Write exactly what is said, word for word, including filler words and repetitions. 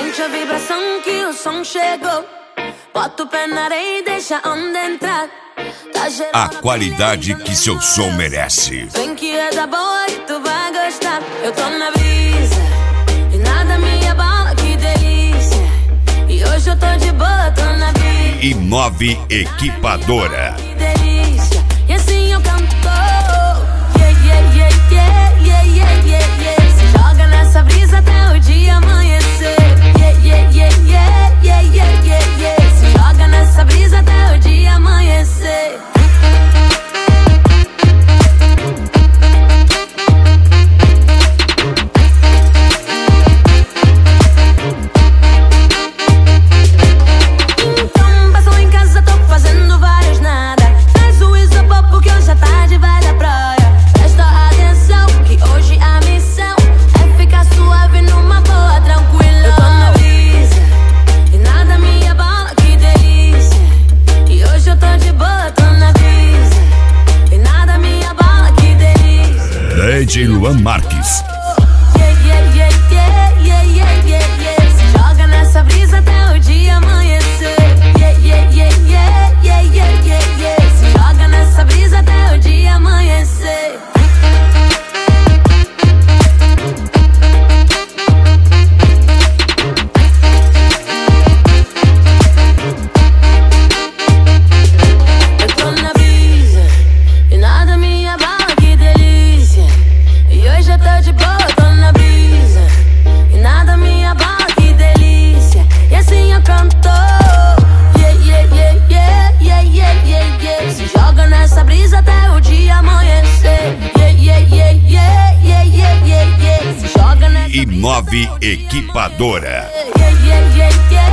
Sente a vibração que o som chegou. Bota o pé na areia e deixa a onda entrar. Tá gerando a qualidade que seu som merece. Vem que é da boa e tu vai gostar. Eu tô na brisa e nada me abala, que delícia. E hoje eu tô de boa, tô na brisa. Inove Equipadora. Que delícia. E assim eu canto. Yeah, yeah, yeah, yeah, yeah, yeah, yeah, yeah. Se joga nessa brisa até o dia amanhecer. Yeah, yeah, yeah, yeah, yeah, yeah, yeah, yeah. Se joga nessa brisa até o dia amanhecer. Então passou em casa, tô fazendo vários nada. Traz o isopor porque hoje a tarde vai da praia. Presta atenção que hoje a missão é ficar suave numa boa, tranquila. Eu tô na brisa e nada me abala, que delícia. E hoje eu tô de boa, tô na brisa e nada me abala, que delícia. D J Luan Marques. Yeah, yeah, yeah, yeah, yeah, yeah, yeah, yeah. Se joga nessa brisa até o dia amanhecer. Yeah, yeah, yeah, yeah, yeah, yeah, yeah, yeah. Se joga nessa brisa até o dia amanhecer. Eu tô na brisa e nada me abala, que delícia. E hoje eu tô de boa, tô na brisa e nada me abala, que delícia. E assim eu canto. Yeah, yeah, yeah, yeah, yeah, yeah, yeah, yeah. Se joga nessa brisa até o dia amanhecer. Yeah, yeah, yeah, yeah, yeah, yeah, yeah, yeah. Se joga nessa brisa. Inove Equipadora. Yeah, yeah, yeah, yeah.